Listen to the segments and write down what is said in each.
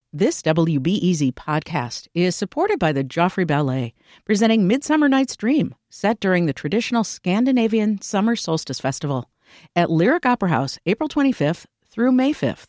This WBEZ podcast is supported by the Joffrey Ballet, presenting Midsummer Night's Dream, set during the traditional Scandinavian Summer Solstice Festival at Lyric Opera House, April 25th through May 5th.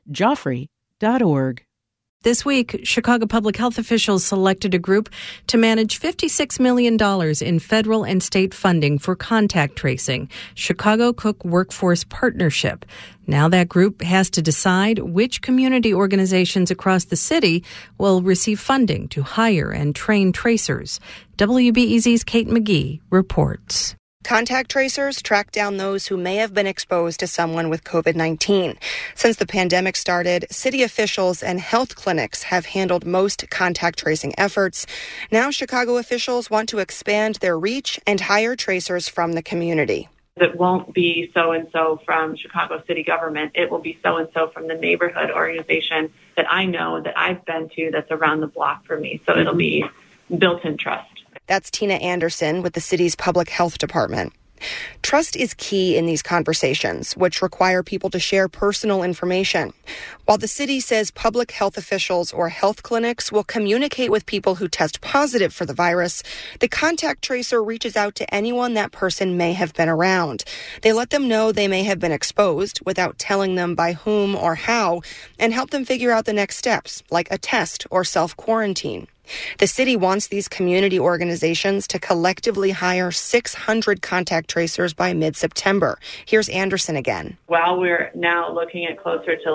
Joffrey.org. This week, Chicago public health officials selected a group to manage $56 million in federal and state funding for contact tracing, Chicago Cook Workforce Partnership. Now that group has to decide which community organizations across the city will receive funding to hire and train tracers. WBEZ's Kate McGee reports. Contact tracers track down those who may have been exposed to someone with COVID-19. Since the pandemic started, city officials and health clinics have handled most contact tracing efforts. Now Chicago officials want to expand their reach and hire tracers from the community. It won't be so-and-so from Chicago city government. It will be so-and-so from the neighborhood organization that I know, that I've been to, that's around the block for me. So it'll be built-in trust. That's Tina Anderson with the city's public health department. Trust is key in these conversations, which require people to share personal information. While the city says public health officials or health clinics will communicate with people who test positive for the virus, the contact tracer reaches out to anyone that person may have been around. They let them know they may have been exposed without telling them by whom or how, and help them figure out the next steps, like a test or self-quarantine. The city wants these community organizations to collectively hire 600 contact tracers by mid-September. Here's Anderson again. While we're now looking at closer to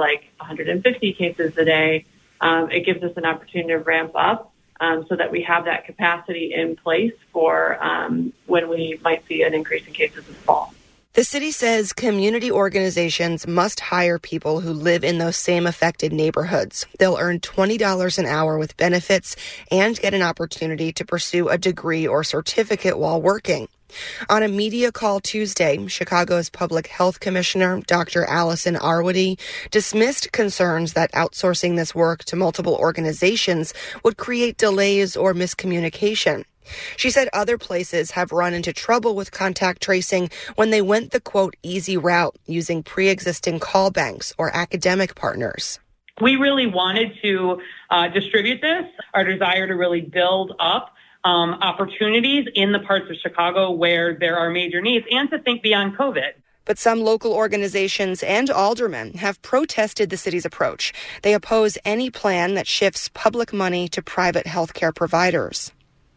150 cases a day, it gives us an opportunity to ramp up so that we have that capacity in place for when we might see an increase in cases this fall. The city says community organizations must hire people who live in those same affected neighborhoods. They'll earn $20 an hour with benefits and get an opportunity to pursue a degree or certificate while working. On a media call Tuesday, Chicago's public health commissioner, Dr. Allison Arwady, dismissed concerns that outsourcing this work to multiple organizations would create delays or miscommunication. She said other places have run into trouble with contact tracing when they went the, quote, easy route using pre-existing call banks or academic partners. We really wanted to distribute this, our desire to really build up opportunities in the parts of Chicago where there are major needs and to think beyond COVID. But some local organizations and aldermen have protested the city's approach. They oppose any plan that shifts public money to private healthcare providers.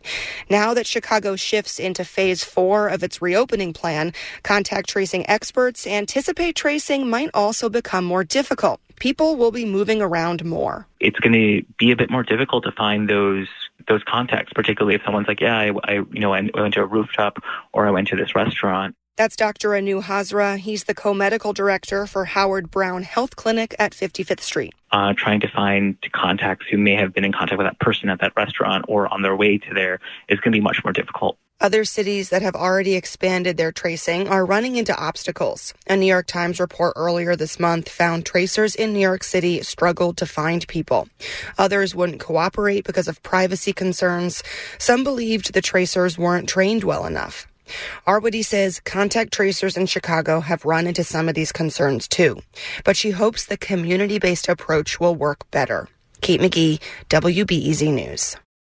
Now that Chicago shifts into phase 4 of its reopening plan, contact tracing experts anticipate tracing might also become more difficult. People will be moving around more. It's going to be a bit more difficult to find those contacts, particularly if someone's like, I went to a rooftop or I went to this restaurant. That's Dr. Anu Hazra. He's the co-medical director for Howard Brown Health Clinic at 55th Street. Trying to find contacts who may have been in contact with that person at that restaurant or on their way to there is going to be much more difficult. Other cities that have already expanded their tracing are running into obstacles. A New York Times report earlier this month found tracers in New York City struggled to find people. Others wouldn't cooperate because of privacy concerns. Some believed the tracers weren't trained well enough. Arwady says contact tracers in Chicago have run into some of these concerns too, but she hopes the community-based approach will work better. Kate McGee, WBEZ News.